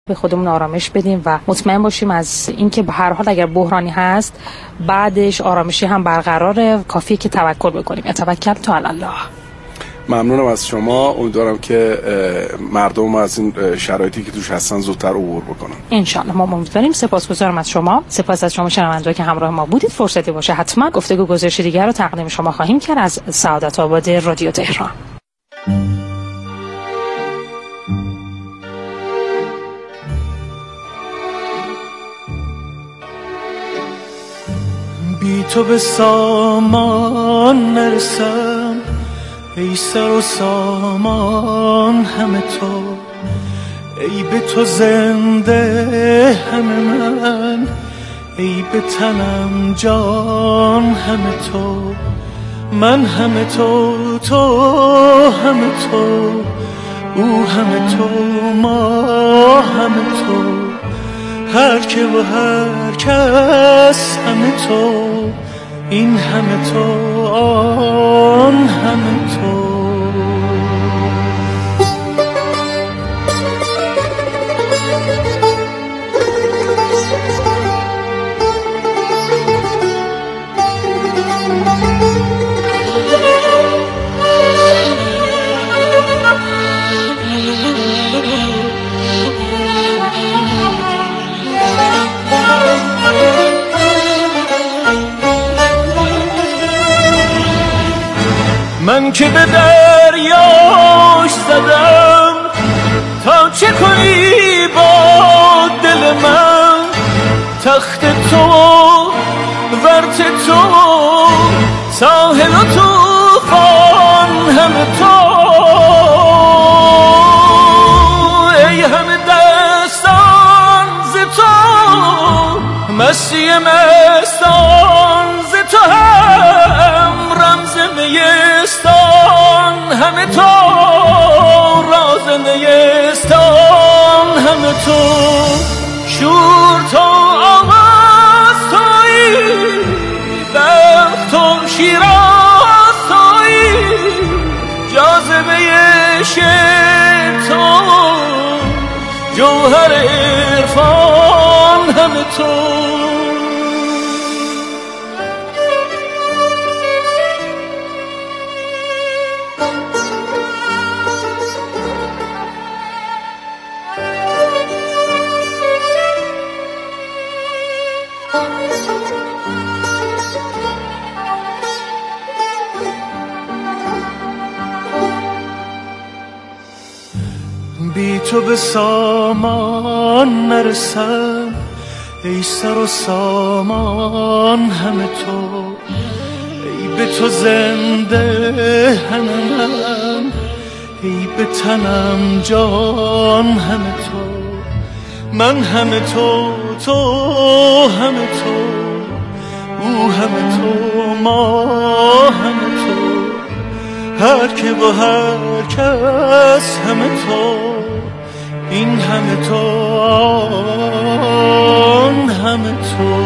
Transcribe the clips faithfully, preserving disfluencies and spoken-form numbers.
به خودمون آرامش بدیم و مطمئن باشیم از اینکه به هر حال اگر بحرانی هست بعدش آرامشی هم برقراره، کافیه که توکل بکنیم. توکل تو الله. ممنونم از شما. امیدوارم که مردم از این شرایطی که توش هستن زودتر عبور بکنن. ان شاء الله. ما امیدواریم. سپاسگزارم از شما. سپاس از شما شنونده‌ها که همراه ما بودید. فرصتی باشه حتما گفتگو گزارش دیگر رو تقدیم شما خواهیم کرد از سعادت آباد رادیو تهران. بی تو به سامان نرسم، ای سر و سامان همه تو، ای به تو زنده همه من، ای به تنم جان همه تو، من همه تو، تو همه تو، او همه تو، ما همه تو، هر که و هر کس همه تو، این همه تو، آن همه تو. من که به دریاش زدم تا چه کنی با دل من، تخت تو ورت تو ساحل و طوفان همه تو، ای همه دستان ز تو، مستی مستان ز تو، هم رمز نیستان همه تو، راز نیستان همه تو، شور تو آواز تویی، بخت تو شیراز تویی، جاذبه عشق تو، جوهر عرفان همه تو. بی تو به سامان نرسم، ای سر و سامان همه تو، ای به تو زنده همه من، ای به تنم جان همه تو، من همه تو، تو همه تو، او همه تو، ما همه تو، هر که و هر کس همه تو، این همه تو، آن همه تو.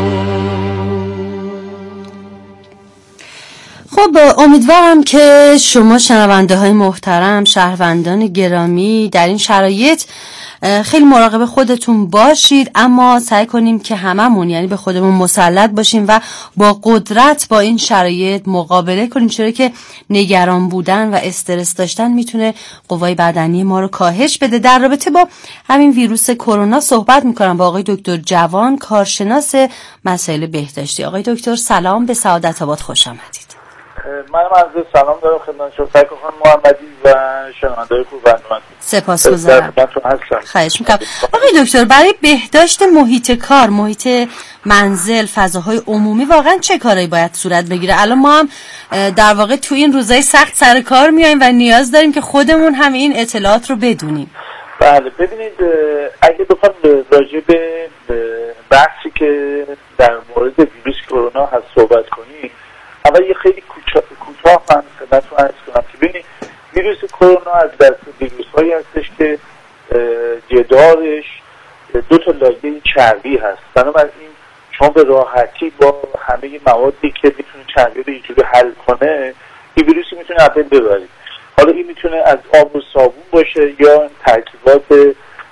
خب امیدوارم که شما شنونده های محترم، شهروندان گرامی، در این شرایط خیلی مراقب خودتون باشید، اما سعی کنیم که هممون یعنی به خودمون مسلط باشیم و با قدرت با این شرایط مقابله کنیم، چرا که نگران بودن و استرس داشتن میتونه قوای بدنی ما رو کاهش بده. در رابطه با همین ویروس کرونا صحبت میکنم با آقای دکتر جوان، کارشناس مسائل بهداشتی. آقای دکتر سلام، به سعادت آباد خوش آمدید. منم عرض سلام دارم خدمت شما سعید خانم محمدی و شنونده‌های خوب برنامه. سپاسگزارم. خواهش میکنم. آقای دکتر، برای بهداشت محیط کار، محیط منزل، فضاهای عمومی واقعا چه کارایی باید صورت بگیره؟ الان ما هم در واقع تو این روزهای سخت سر کار میایم و نیاز داریم که خودمون هم این اطلاعات رو بدونیم. بله، ببینید اگه بخوام راجع به بحثی که در مورد ویروس کرونا هست صحبت کنیم، اول یه خیلی کوتاه من خدمتتون عرض کنم که ببینید ویروس کرونا از دست ویروس‌هایی هستش که جدارش دو تا لایه چربی هست. بنابراین شما به راحتی با همه موادی که میتونه چربی رو اینجوری حل کنه، این ویروسی میتونه از بین ببرید. حالا این میتونه از آب و صابون باشه یا ترکیبات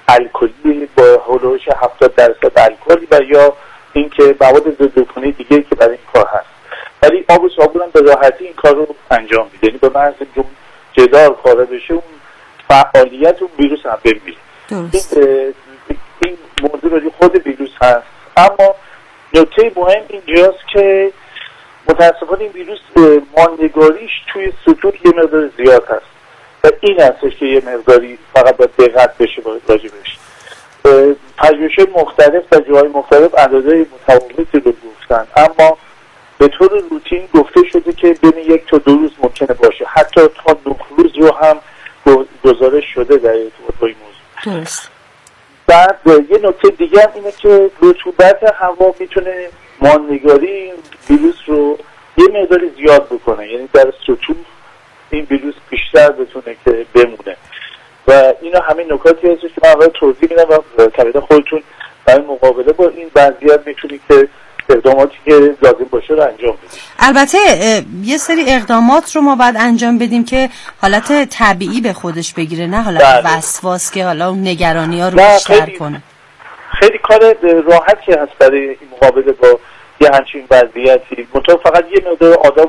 الکلی با هولوش هفتاد درصد الکلی و یا اینکه مواد ضدعفونی دیگه که برای این کار هست. ولی آب و صابون هم به راحتی این کار رو انجام میده، یعنی به محض اینکه جدار پاره بشه اون فعالیت اون ویروس هم بمیره. این این موضوع برای خود ویروس هست. اما نکته مهم اینجاست که متاسفانه این ویروس ماندگاریش توی سطوح یه مقدار زیاد هست و این هستش که یه مقداری فقط باید دقت بشه راجبش. پژوهش‌های مختلف در جاهای مختلف اندازه متفاوتی رو گفتن، اما به طور روتین گفته شده که بین یک تا دو روز ممکنه باشه، حتی تا نه روز رو هم گزارش شده در ارتباط با این موضوع. درست. بعد یه نکته دیگه هم اینه که رطوبت هوا میتونه ماندگاری ویروس رو یه مقداری زیاد بکنه، یعنی در سطوح این ویروس بیشتر بتونه که بمونه و اینا همین نکاتی هستش که من اول توضیح میدم و طبعا خودتون برای مقابله با این وضعیت میتونید که اقداماتی که لازم باشه رو انجام بدیم. البته یه سری اقدامات رو ما باید انجام بدیم که حالت طبیعی به خودش بگیره، نه حالت وسواس که حالا اون نگرانی ها رو بیشتر خیلی کنه. خیلی کار راحتی هست برای این مقابله با یه همچین وضعیتی، منطقه فقط یه مقدار آداب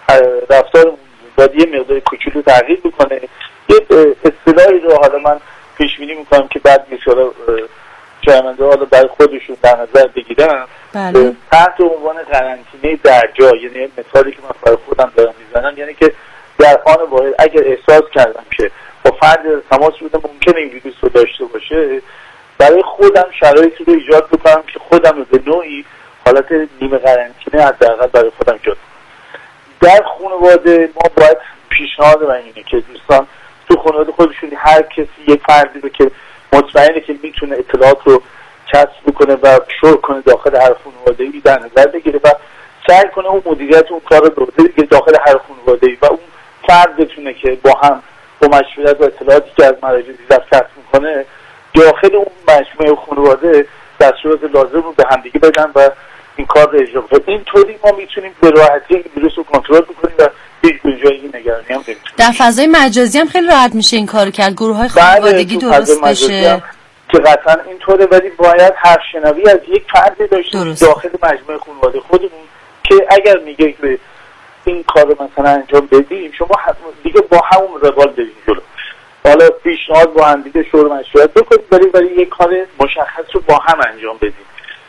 رفتار باید یه مقدار کوچولو تغییر بکنه. یه اصطلاحی رو حالا من پیش بینی میکنم که بعد میشه شنونده حالا برای خودشون در نظر بگیرن. بله. تحت عنوان قرنطینه در جا، یعنی مثالی که من برای خودم دارم میزنم، یعنی که در آن واحد اگر احساس کردم که با فرد تماس بودم ممکنه این ویروس رو داشته باشه، برای خودم شرایطی رو ایجاد بکنم که خودم رو به نوعی حالت نیمه قرنطینه حداقل برای خودم ایجاد کنم. در خانواده ما باید پیشنهاد من اینه که دوستان تو خانواده خودشون هر کسی یک فردی رو که مطمئنه که میتونه اطلاعات رو کسب بکنه و شور کنه داخل هر خانواده‌ای در نظر بگیره و سعی کنه اون مدیریت اون کار رو بده داخل هر خانواده‌ای و اون فرد بتونه که با هم با مشورت و اطلاعاتی که از مراجع دیگر کسب میکنه داخل اون مجموعه خانواده دستورات لازم رو به همدیگه بدن و این کار رو اجرا کنه. اینطوری ما میتونیم به راحتی این ویروس رو کنترل بکنیم و هیچ جایی نگرانی هم نمیتونیم. در فضای مجازی هم خیلی راحت میشه این کارو کرد، گروه‌های خانوادگی درست بشه که قطعا اینطوره، ولی باید هر شنوی از یک فردی داشته داخل مجموعه خانواده خودمون که اگر میگه به این کار مثلا انجام بدیم شما دیگه با همون روال بریم جلو. حالا پیشنهاد با هم دیگه شور مشورت بکنیم ولی ولی یک کار مشخص رو با هم انجام بدیم.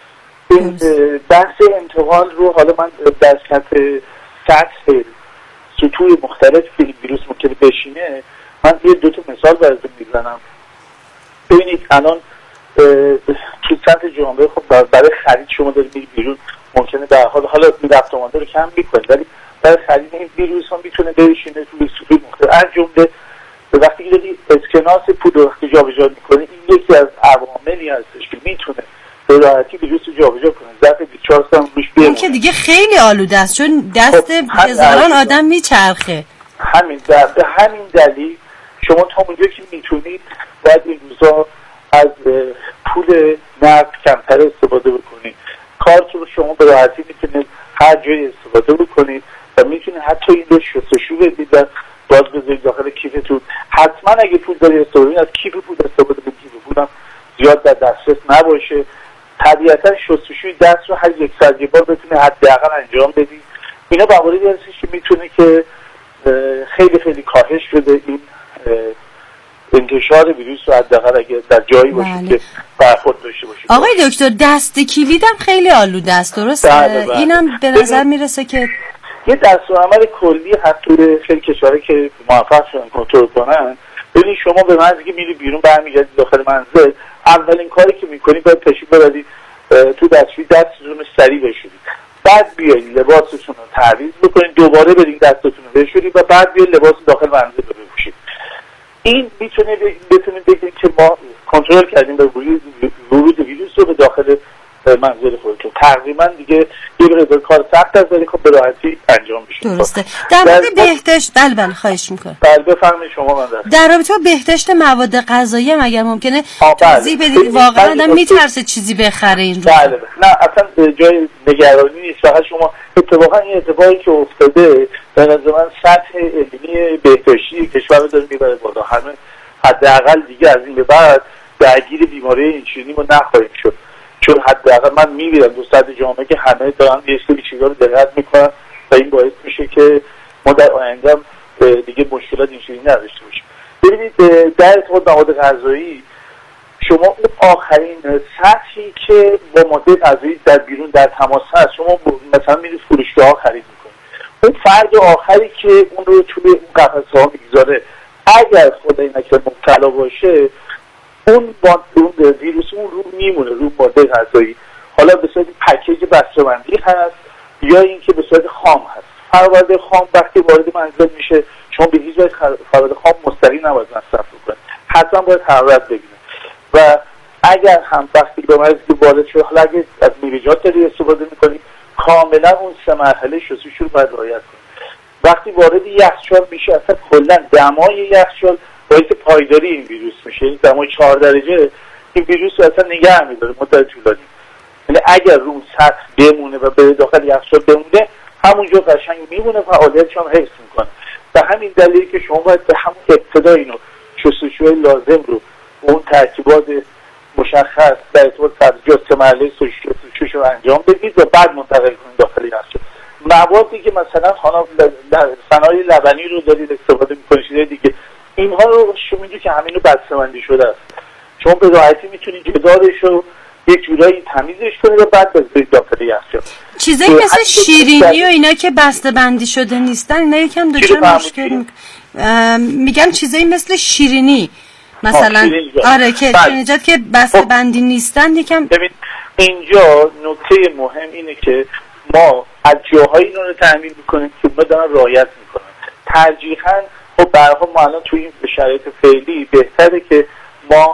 این بحث انتقال رو حالا من در سطح سطح سطوح مختلف که این ویروس ممکنه بشینه من یه دو تا مثال براتون میزنم. ببینید الان تو سطح جامعه خب برای خرید شما دارید میرید بیرون، ممکنه در حال حالا این رفت آمده رو کم میکنید ولی برای خرید این ویروس هم میتونه بشینه توی سطوح مختلف. از جمله وقتی که دارید اسکناس پول رو وقتی جابجا میکنه این یکی از عواملی هستش که میتونه به راحتی ویروس رو جابجا کنه. ظرف بیست و چهار ساعت روش بیرون اون که دیگه خیلی آلوده است چون دست هزاران آدم میچرخه. همین در به همین دلیل شما تا اونجا که میتونید باید این روزا از پول نقد کمتر استفاده بکنید. کارت رو شما به راحتی میتونید هر جایی استفاده بکنید و میتونید حتی این رو شستشو بدید و باز بذارید داخل کیفتون. حتما اگه پول داری استفاده از کیف پول استفاده بدید، کیف پولم زیاد در دسترس نباشه. طبیعتا شستشوی دست رو هر یک ساعت یه بار بتونه حداقل انجام بدید. اینا مواردی هستش که میتونه که خیلی خیلی کاهش بده این انتشار ویروس رو حداقل اگه در جایی باشه بله. که برخورد داشته باشه. آقای دکتر دست کلیدم خیلی آلوده است درسته؟ بله بله. اینم به نظر میرسه که یه دستورالعمل کلی هست توی خیلی کشورها که موفق شدن کنترل کنن. ببینید شما به محض اینکه میری بیرون برمیگردید داخل منزل اولین کاری که میکنید باید تشریف ببرید تو دستشویی دستتون رو سریع بشورید، بعد بیایید لباستون رو تعویض بکنید، دوباره برید دستتون رو بشورید و بعد بیایید لباس داخل منزل رو بپوشید. این میتونه بتونه بگید که ما کنترل کردیم به ورود ویروس رو به داخل منزل خودتون. تقریبا دیگه یه مقدار کار سخت است ولی خب به راحتی انجام میشه. درسته. در مورد بهداشت بله بله خواهش میکنم. بله بفرمایید شما من در. در رابطه با بهداشت مواد غذایی هم اگر ممکنه توضیح بدید. واقعا آدم میترسه چیزی بخره این رو. بله بله. نه اصلا جای نگرانی نیست. فقط شما اتفاقا این اتفاقی که افتاده به نظر من سطح علمی بهداشتی کشور رو داره میبره بالا. همه حداقل دیگه از این به بعد درگیر بیماری اینسولینی ما نخواهیم شد، چون حداقل من میبینم دو سطح جامعه که همه دارن یه سری چیزا رو دقت میکنن و این باعث میشه که ما در آینده دیگه مشکلات اینسولینی نداشته باشیم. ببینید در ارتباط مواد غذایی، شما اون آخرین سطحی که با ماده غذایی در بیرون در تماس هست، شما مثلا میرید فروشگاه‌ها خرید میکنید، اون فرد آخری که اون رو توی اون قفسه‌ها میگذاره، اگر خدای نکرده مبتلا باشه، اون با اون ویروس اون رو میمونه رو ماده غذایی، حالا به صورت پکیج بسته‌بندی هست یا اینکه به صورت خام هست. فرآورده خام وقتی وارد منزل میشه، شما به هیچ وجه فرآورده خام مستقیم نباید مصرف بکنید، حتما باید حرارت بگیره و اگر هم وقتی به مرز وارد شد، حالا اگه از میوه‌جات داری استفاده میکنید، کاملا اون سه مرحله شستشو رو باید رعایت کنید. وقتی وارد یخچال میشه، اصلا کلا دمای یخچال باعث پایداری این ویروس میشه. این دمای چهار درجه این ویروس رو اصلا نگه میداره مدت طولانی. یعنی اگر رو سطح بمونه و به داخل یخچال بمونه، همونجا قشنگ میمونه، فعالیتش هم حفظ میکنه. به همین دلیلی که شما باید به همون ابتدا اینو شستشوی لازم رو اون ترکیبات مشخص در ارتباط سبزیجات که مرحله شستشویش رو انجام بدید و بعد منتقل کنید داخل یخچال. موادی که مثلا خانم صنایع لبنی رو دارید استفاده میکنید، چیزای دیگه، اینها رو شما میدونید که همین رو بسته‌بندی شده است، شما به راحتی میتونید جدارش رو یک جورایی تمیزش کنید و بعد بذارید داخل یخچال. چیزایی مثل شیرینی و اینا که بسته‌بندی شده نیستن، اینا یکم دچار مشکل می... میگم چیزایی مثل شیرینی مثلا، آره که شیرینیجات که بسته‌بندی نیستن یکم. ببین اینجا نکته مهم اینه که ما از جاهایی اینا رو تامین میکنیم که ما دارن رعایت میکنن. ترجیحاً خب به هر حال ما الان توی این شرایط فعلی بهتره که ما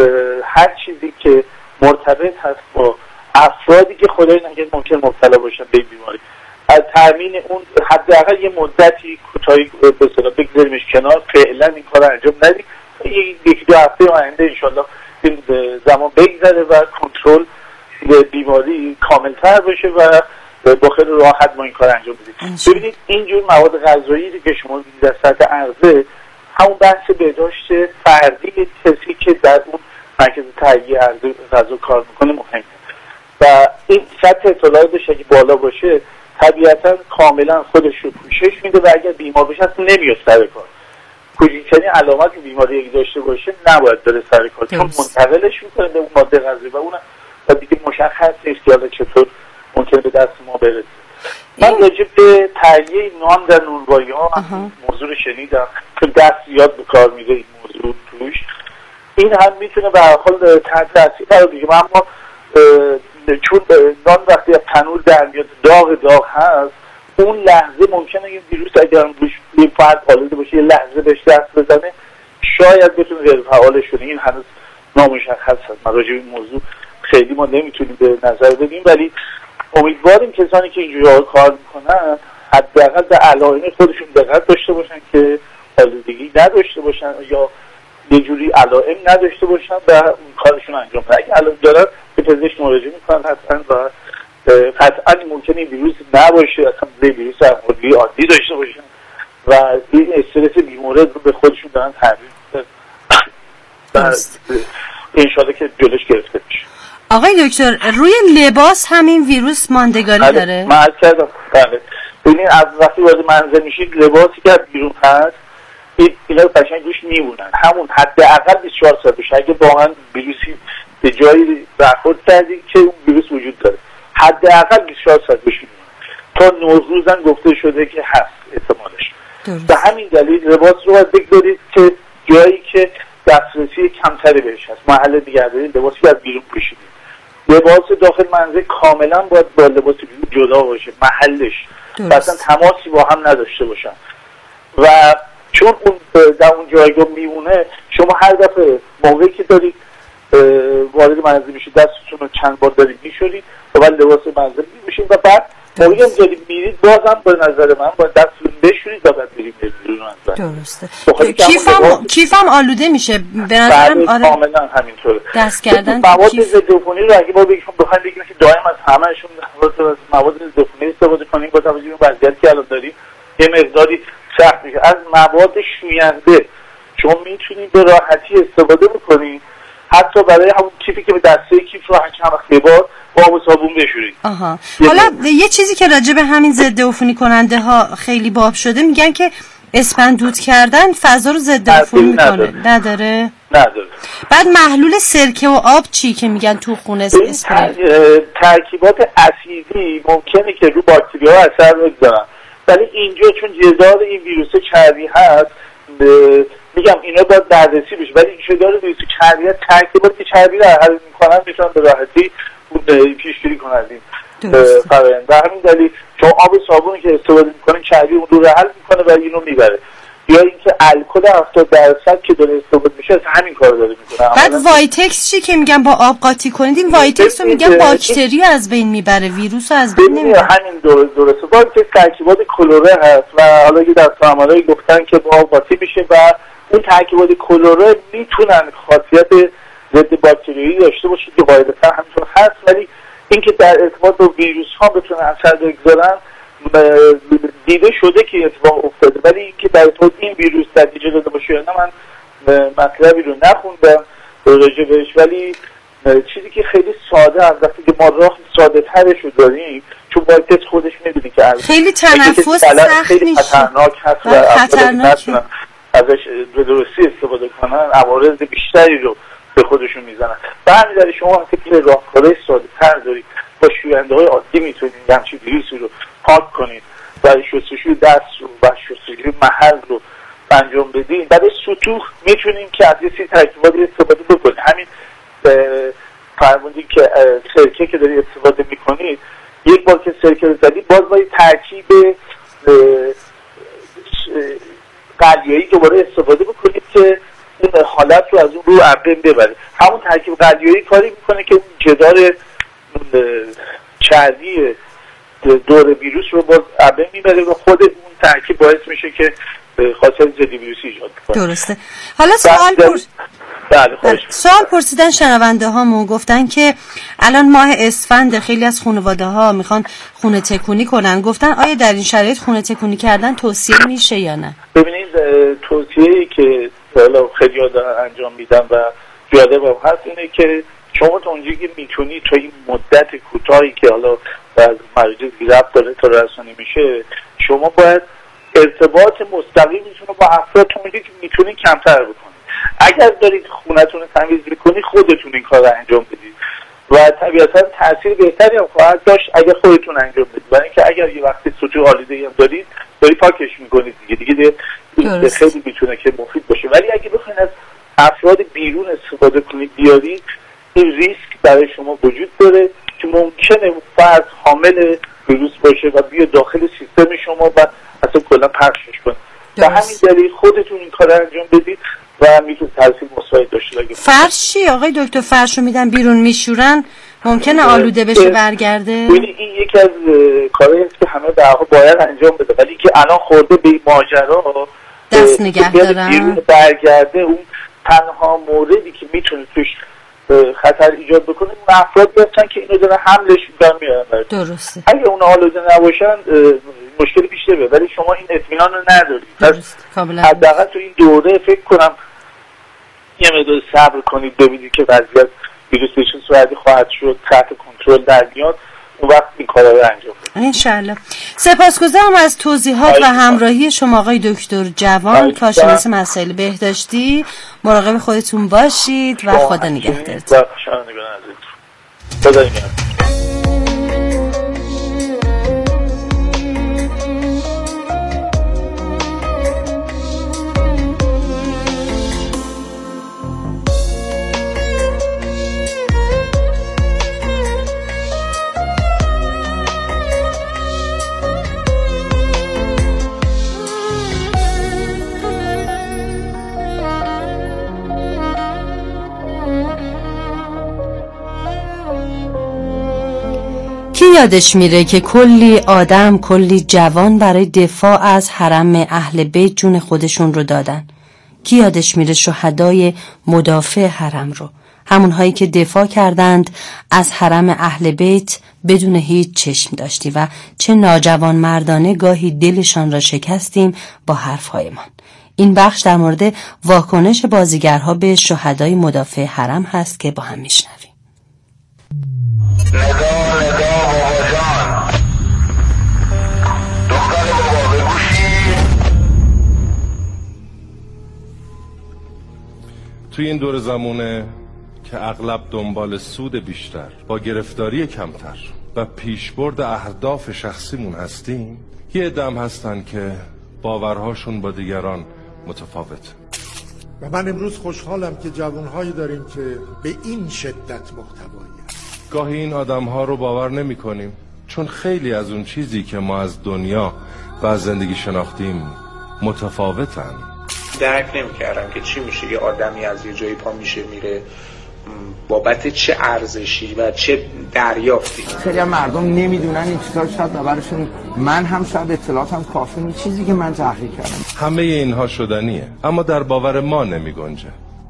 هر چیزی که مرتبط هست با افرادی که خدای نکرده ممکن مبتلا باشن به بیماری، از تامین اون حداقل یه مدتی کوتاهی به اصطلاح بگذاریمش کنار، فعلا این کارو انجام ندیم، یکی دو هفته آینده انشالله این زمان بگذره و کنترل بیماری کاملتر بشه و با خیلی راحت ما این کار انجام بدیم. ببینید اینجور مواد غذایی که شما می‌بینید در سطح عرضه، همون بحث بهداشت فردی کسی که در اون مرکز تهیه عرضه غذا کار میکنه مهمه و این سطح اطلاعاتش اگه بالا باشه طبیعتا کاملا خودش رو پوشش میده و اگر بیمار بشه اصلا نمیاد سر کار. کوچکترین علامت بیماری اگه داشته باشه نباید بره سر کار، چون منتقلش میکنه به اون ماده غذایی و اون و دیگه مشخص نیست که چطور ممکنه به دست ما برسه. من راجع به تهیه نان در نونوایی ها موضوع رو شنیدم که دست زیاد به کار میره این موضوع توش، این هم میتونه به هر حال تحت تاثیر قرار بگیره، اما چون نان وقتی از تنور در میاد داغ داغ هست، اون لحظه ممکنه این ویروس اگر روش یه فرد پالوده باشه یه لحظه بهش دست بزنه شاید بتونه غیر فعالش کنه. این هنوز نامشخص هست، ما راجع به این موضوع خیلی ما نمیتونیم به نظر بدیم، ولی امیدواریم کسانی که اینجوری کار میکنن حداقل به علائم خودشون دقت داشته باشن که آلودگی نداشته باشن یا یه جوری علائم نداشته باشن و اون کارشون انجام بدن. اگه علائم دارن به پزشک مراجعه میکنن حتما و قطعا ممکنه ویروس نباشه، اصلا ویروس عادی عادی داشته باشن و این استرس بیمورد رو به خودشون دارن تحمیل میکنن و انشالله که جلوش گرفته بشه. آقای دکتر روی لباس همین ویروس ماندگاری بله. داره؟ من عرض کردم بله. ببینید از وقتی وارد منزل میشید لباسی که از بیرون هست اینا قشنگ روش میمونن، همون حداقل بیست و چهار ساعت بشه. اگه واقعا ویروسی به جایی برخورد کردید که اون ویروس وجود داره حداقل بیست و چهار ساعت بشه تا نه روزن گفته شده که هست احتمالش. به همین دلیل لباس رو باید بگذارید که جایی که دسترسی کمتری بهش هست، محل نگهداری لباسی که از بیرون پوشیدید. لباس داخل منزل کاملا باید با لباس بیرون جدا باشه، محلش اصلا تماسی با هم نداشته باشن و چون اون در اون جایگاه میمونه، شما هر دفعه موقعی که دارید وارد منزل میشید دستتون رو چند بار دارید میشورید و بعد لباس منزل میشید و بعد موقعی هم دارید میرید بازم به نظر من باید دستتون بشورید و بعد برید بیرون منزل. درسته. کیفم کیفم آلوده میشه به نظرم. آره کاملا همینطوره. دست کردن مواد ضد عفونی رو اگه ما بگیم بخوایم بگیم که دائم از همه‌شون مواد ضد عفونی استفاده کنیم با توجه به وضعیتی که الان داریم یه مقداری سخت میشه. از مواد شوینده شما میتونید به راحتی استفاده بکنید حتی برای همون کیفی که به دسته کیف رو چند وقت یه بار با آب و صابون بشورید. آها. حالا یه چیزی که راجع به همین ضد عفونی کننده ها خیلی باب شده، میگن که اسفند دود کردن فضا رو ضد عفونی میکنه. نداره. نداره؟ نداره. بعد محلول سرکه و آب چی که میگن تو خونه اسپری؟ ترکیبات اسیدی ممکنه که رو باکتری‌ها اثر بگذارن، ولی اینجا چون جدار این ویروس چربی هست میگم اینا باید دردرسی بشه، ولی جدار ویروس چربی هست ترکیبات چربی رو حل میکنن میتونن به راحتی پیشگیری کنن این فرآیند. به همین دلیل چون آب صابونی که استفاده میکنن چربی اون رو حل میکنه و اینو میبره، یا اینکه الکل هفتاد درصد که داره استفاده میشه از همین کار داره میکنه. بعد وایتکس چی که میگن با آب قاطی کنید؟ این وایتکس رو میگن باکتری از بین میبره، ویروس رو از بین نمیبره. همین درست درسته. وایتکس ترکیبات کلوره هست و حالا یه دسته‌عملایی گفتن که با آب قاطی میشه و اون ترکیبات کلوره میتونن خاصیت ضد باکتریایی داشته باشه که قاعدتا همینطور هست، ولی اینکه در ارتباط با ویروس ها بتونن اثر بگذارن دیده شده که اتفاق افتاده، ولی اینکه در ارتباط این ویروس نتیجه داده باشه یا نه من مطلبی رو نخوندم راجع بهش، ولی چیزی که خیلی ساده است وقتی که ما راه ساده ترش رو داریم، چون وایتکس خودش میدونی که خیلی تنفس سخت خیلی خطرناک هست و افراد ازش به درستی استفاده کنن عوارض بیشتری رو به خودشون میزنن. به همین دلیل شما وقتی که راهکارهای ساده تر دارید با شوینده های عادی میتونید همچین ویروسی رو پاک کنید و شستشوی دست رو و شستشوی محل رو انجام بدین. بعد سطوح میتونیم که از یه سی ترکیباتی استفاده بکنید. همین فرمودی که سرکه که دارید استفاده میکنید، یک بار که سرکه رو زدید باز باید ترکیب قلیایی دوباره استفاده بکنید که این حالت رو از اون رو ابرم ببره. همون ترکیب قلیایی کاری میکنه که اون جدار چربی دور ویروس رو باز ابرم میبره و خود اون ترکیب باعث میشه که خاصیت ضد ویروسی ایجاد کنه. درسته. حالا سوال پرس... بله خوش. سوال پرسیدن شنونده هامون، گفتن که الان ماه اسفند خیلی از خانواده ها میخوان خونه تکونی کنن، گفتن آیا در این شرایط خونه تکونی کردن توصیه میشه یا نه؟ ببینید توصیه‌ای که حالا خیلی‌ها دارن انجام میدن و جالب هم هست اینه که شما تا اونجایی که میتونید تا این مدت کوتاهی که حالا از مراجع ضبط داره تا رسانی میشه، شما باید ارتباط مستقیمتون رو با افرادتون که میتونید کمتر بکنید. اگر دارید خونتون رو تمیز میکنید خودتون این کار رو انجام بدید و طبیعتا تاثیر بهتری هم خواهد داشت اگر خودتون انجام بدید، برای اینکه اگر یه وقتی سطوح آلوده‌ای هم دارید دارید پاکش میکنید دیگه دیگه خیلی میتونه که مفید باشه. ولی اگه بخواید از افراد بیرون استفاده کنید بیارید، این ریسک برای شما وجود داره که ممکنه فرد حامل ویروس باشه و بیاد داخل سیستم شما و اصلا کلا پخشش کنه. به همین دلیل خودتون این کار انجام بدید و میتونه تاثیر مثبت داشته باشه. فرشی آقای دکتر فرشو میدن بیرون میشورن ممکنه آلوده بشه برگرده؟ این یکی از کارهایی است که همه در واقع باید انجام بده، ولی که الان خورده به ماجرا دست نگه دارن بیرون برگرده، اون تنها موردی که میتونه توش خطر ایجاد بکنه اون افراد هستن که اینو دارن حملش میکنن میارن. درسته. اگه اون آلوده نباشن مشکلی پیش نمیاد، ولی شما این اطمینان رو ندارید. درست. کاملا. حداقل تو این دوره فکر کنم یه مقدار صبر کنید ببینید که وضعیت ویروس به چه صورتی خواهد شد، تحت کنترل در میاد، اون وقت این کارا رو انجام بدید. انشالله. سپاسگزارم از توضیحات و همراهی شما آقای دکتر جوان، کارشناس مسائل بهداشتی. مراقب خودتون باشید و خدا نگهدارتون. خدا نگهدار. کی یادش میره که کلی آدم، کلی جوان برای دفاع از حرم اهل بیت جون خودشون رو دادن؟ کی یادش میره شهدای مدافع حرم رو، همونهایی که دفاع کردند از حرم اهل بیت بدون هیچ چشم داشتی و چه ناجوان مردانه گاهی دلشان را شکستیم با حرفهایمان. این بخش در مورد واکنش بازیگرها به شهدای مدافع حرم هست که با هم میشنویم. نگاه نگاه بابا جان، دختر بابا بگوشی. توی این دور زمونه که اغلب دنبال سود بیشتر با گرفتاری کمتر و پیشبرد اهداف شخصیمون هستیم، یه عدم هستن که باورهاشون با دیگران متفاوت. و من امروز خوشحالم که جوانهایی داریم که به این شدت محتوایی. گاهی این آدمها رو باور نمی کنیم چون خیلی از اون چیزی که ما از دنیا و از زندگی شناختیم متفاوتن. درک نمی کردم که چی میشه یه آدمی از یه جایی پا میشه میره بابت چه ارزشی و چه دریافتی. خیلی مردم نمیدونن این چیزا رو، شاید باورشون، من هم شاید اطلاعاتم کافی نیست، چیزی که من تحقیق کردم. همه اینها شدنیه اما در باور ما نمی گنجه.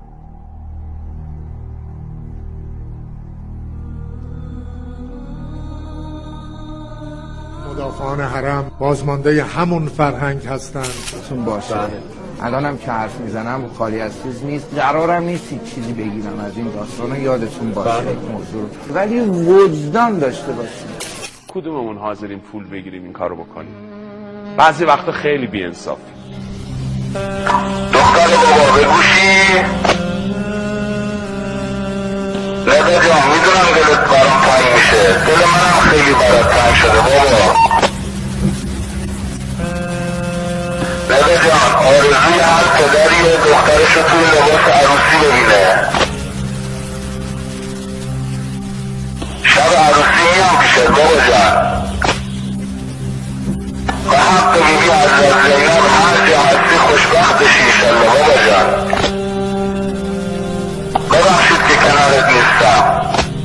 مدافعان حرم بازمانده همون فرهنگ هستن تون باشه. الانم که حرف میزنم خالی از چیز نیست، قرارم نیست چیزی بگیرم از این داستانا، یادتون باشه این موضوع، ولی وجدان داشته باشیم. کدوممون حاضرین پول بگیریم این کارو بکنیم؟ بعضی وقتا خیلی بی‌انصافی. دختر بابا بگوشی. نگاه جان، میدونم دلت برام تنگ میشه، دل منم خیلی برات تنگ شده بابا. نگاه جان، آرزوی هر پدریه دخترش رو توی لباس عروسی ببینه. شب عروسی میام پیشت بابا جان. به حق بیبی حضرت زینب هر جا هستی خوشبخت بشی انشالله بابا جان. ببخشید که کنارت نیستم.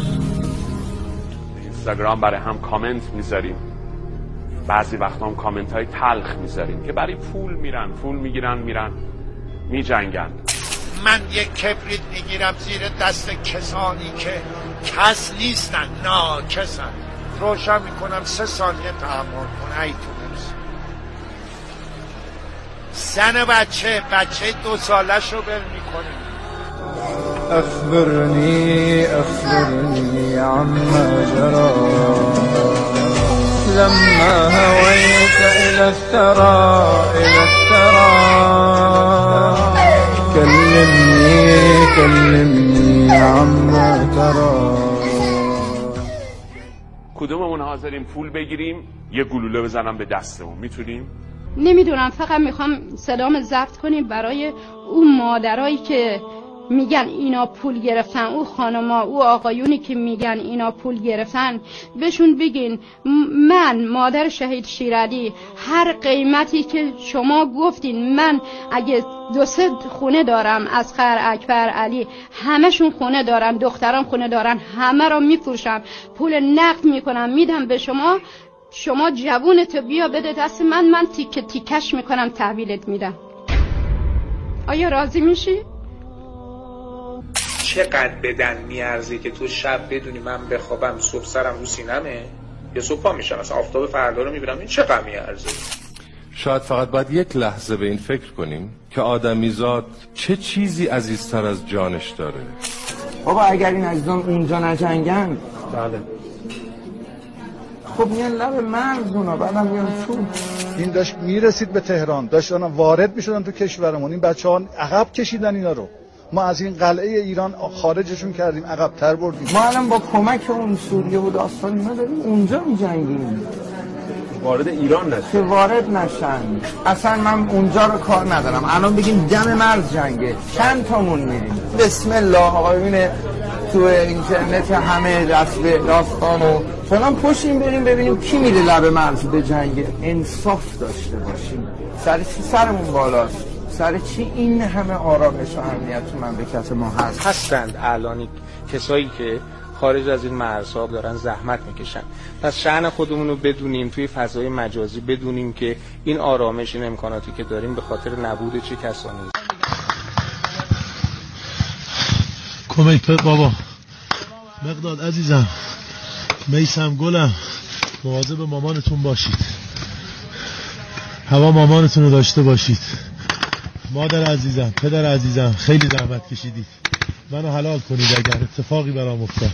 اینستاگرام برای هم کامنت میذاریم، بعضی وقتا هم کامنت های تلخ میذاریم که برای پول میرن، پول میگیرن میرن میجنگن. من یک کبریت میگیرم زیر دست کسانی که کس نیستن، ناکسن، روشن میکنم سه ثانیه تحمل کن. ای تو روز زن بچه بچه دو سالش رو بل میکنه. اخبرني اخبرني عما جرى لما هويت الى الثرى الى الثرى كلمني كلمني عما ترى. کدوممون حاضرین پول بگیریم یه گلوله بزنم به دستمون؟ میتونیم؟ نمیدونم، فقط میخوام صدام ضبط کنیم برای اون مادرایی که میگن اینا پول گرفتن، او خانما، او آقایونی که میگن اینا پول گرفتن، بهشون بگین من مادر شهید شیرعلی هر قیمتی که شما گفتین، من اگه دو سه خونه دارم، اصغر، اکبر، علی، همشون خونه دارن، دخترام خونه دارن، همه رو میفروشم، پول نقد میکنم میدم به شما، شما جوونتو بیا بده دست من، من تیکه تیکش میکنم تحویلت میدم. آیا راضی میشی؟ چقدر بدن میارزه که تو شب بدونی من بخوابم صبح سرم رو سینمه یا صبح پا میشم مثلا آفتاب فردا رو میبینم، این چقدر میارزه؟ شاید فقط باید یک لحظه به این فکر کنیم که آدمیزاد چه چیزی عزیزتر از جانش داره. بابا اگر این عزیزان اونجا نجنگن، بله، خب میان لب مرز اونا، بعدم میان تو. این داشت میرسید به تهران، داشتن وارد میشدن تو کشورمون، این بچه ها عقب کشیدن اینا رو، ما از این قلعه ایران خارجشون کردیم، عقب تر بردیم. ما الان با کمک اون سوریه و داستان اینا داریم اونجا میجنگیم، وارد ایران نشن، که وارد نشن. اصلا من اونجا رو کار ندارم، الان بگیم دم مرز جنگه، چند تامون میریم، بسم الله. آقا ببینه تو اینترنت همه دست به داستان و فلان پشیم بریم ببینیم کی میره لب مرز به جنگه. انصاف داشته باشیم. سر چی سرمون بالاست؟ سر چی این همه آرامش و امنیت تو مملکت ما هست؟ هستند الانی کسایی که خارج از این مرزها دارن زحمت میکشن. پس شأن خودمون رو بدونیم، توی فضای مجازی بدونیم که این آرامش، این امکاناتی که داریم به خاطر نبود چه کسانی است. کمیت بابا مقداد عزیزم، میسم گلم، مواظب مامانتون باشید، هوا مامانتون رو داشته باشید. مادر عزیزم، پدر عزیزم، خیلی زحمت کشیدید. منو حلال کنید اگر اتفاقی برام افتاد.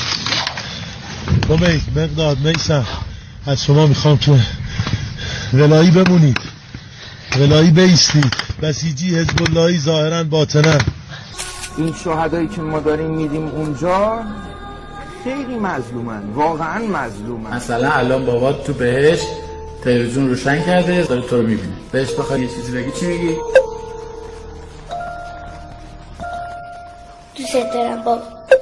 کمیک، مقداد، میسم، از شما میخوام که ولایی بمونید، ولایی بیستید. بسیجی حزب اللهی ظاهرا باطنا. این شهدایی که ما داریم میدیم اونجا خیلی مظلومن، واقعا مظلومن. مثلا الان بابات تو بهشت تلویزیون روشن کرده داره تو رو میبینه، بهش بخوای یه چیزی بگی چی میگی؟ دوست دارم بابا.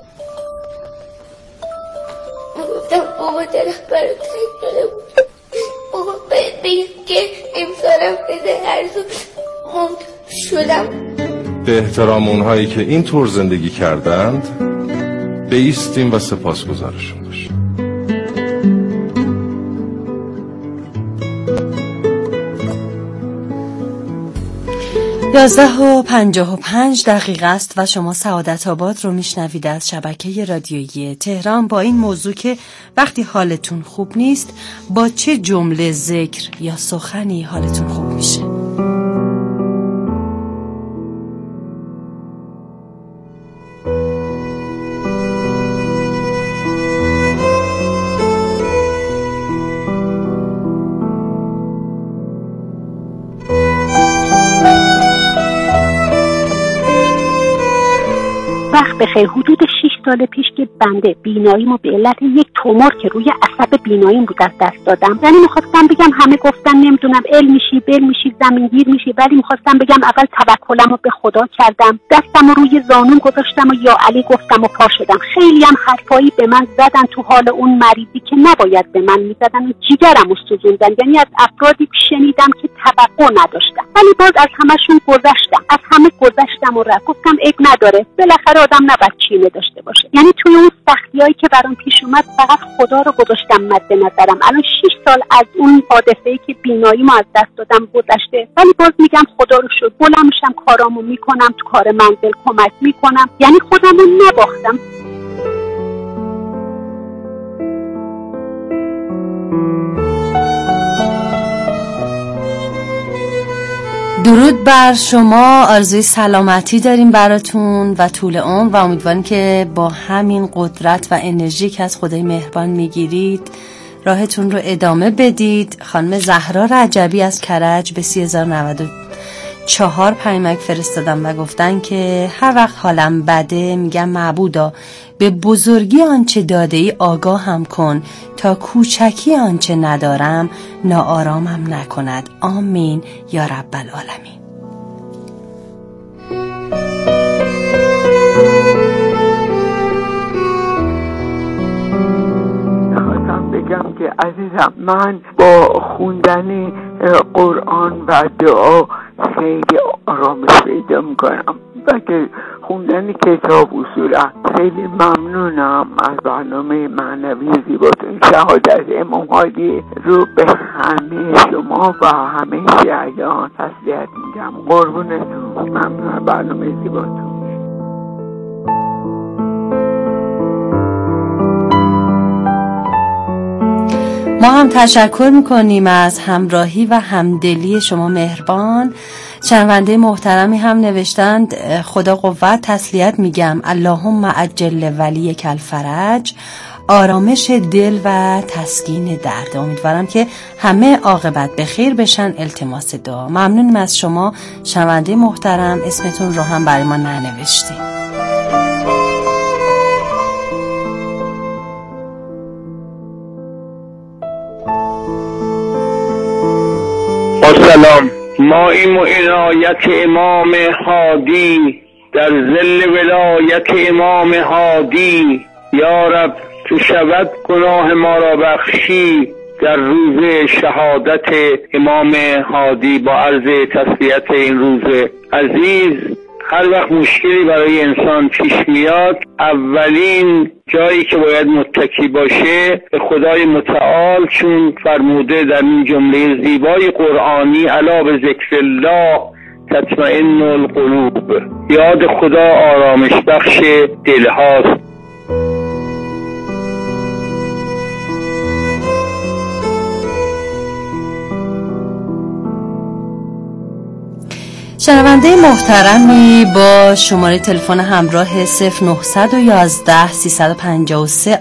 گفتم بابا دلم برای تنگ شده بود، بابا بگیم که امسالم بده هر زود موند شدم. به احترام اونهایی که این طور زندگی کردند بایستیم و سپاسگزارشون باشیم. یازده و پنجاه و پنج دقیقه است و شما سعادت آباد رو میشنوید از شبکه رادیویی تهران با این موضوع که وقتی حالتون خوب نیست با چه جمله، ذکر یا سخنی حالتون خوب میشه. بخیر. حدود شش سال پیش که بنده بیناییمو به علت یک تومور که روی عصب بیناییم بود از دست دادم. یعنی میخواستم بگم همه گفتن نمیدونم ال میشی بل میشی زمینگیر میشی، ولی میخواستم بگم اول توکلمو به خدا کردم، دستمو روی زانوم گذاشتم و یا علی گفتم و پا شدم. خیلی هم حرفایی به من زدن تو حال اون مریضی که نباید به من میزدن و جیگرمو سوزوندن. یعنی از افرادی شنیدم که توقع نداشتم، ولی باز از همشون گذشتم، از همه گذشتم و رفت. گفتم عیب نداره، بالاخره آدم نباید چینه داشته باشه. یعنی توی اون سختیایی که برام پیش اومد فقط خدا رو گذاشتم مد نظرم. الان شش سال از اون حادثه‌ای که بیناییمو از دست دادم گذشته، ولی باز میگم خدا رو شکر، بلند میشم کارامو میکنم، تو کار منزل کمک میکنم، یعنی خودمو نباختم. درود بر شما، آرزوی سلامتی داریم براتون و طول عمر و امیدواریم که با همین قدرت و انرژی که از خدای مهربان میگیرید راهتون رو ادامه بدید. خانم زهرا رجبی از کرج به سی هزار و نود و چهار پیامک فرستادم و گفتن که هر وقت حالم بده میگم معبودا به بزرگی آنچه داده ای آگاه هم کن تا کوچکی آنچه ندارم ناآرامم نکند. آمین یا رب العالمین. خواستم بگم که عزیزم من با خوندن قرآن و دعا خیلی آرامش پیدا میکنم و که خوندن کتاب اصولا خیلی ممنونم از برنامه معنوی زیباتون. شهادت امام هادی رو به همه شما و همه شیعیان تسلیت میگم. قربونتون، ممنون برنامه زیباتون. ما هم تشکر میکنیم از همراهی و همدلی شما مهربان. شنونده محترمی هم نوشتند خدا قوت، تسلیت میگم، اللهم عجل ولی الفرج، آرامش دل و تسکین درد. امیدوارم که همه عاقبت به خیر بشن. التماس دعا. ممنونم از شما شنونده محترم، اسمتون رو هم برای ما ننوشتیم. سلام. ما این عنایت امام هادی در ظل ولایت امام هادی، یا رب تو شود گناه ما را بخشی در روز شهادت امام هادی. با عرض تسلیت این روز عزیز، هر وقت مشکلی برای انسان پیش میاد اولین جایی که باید متکی باشه به خدای متعال، چون فرموده در این جمله زیبای قرآنی الا به ذکر الله تطمئن القلوب، یاد خدا آرامش بخش دل هاست. شنونده محترمی با شماره تلفن همراه صفر نه یک یک سه پنج سه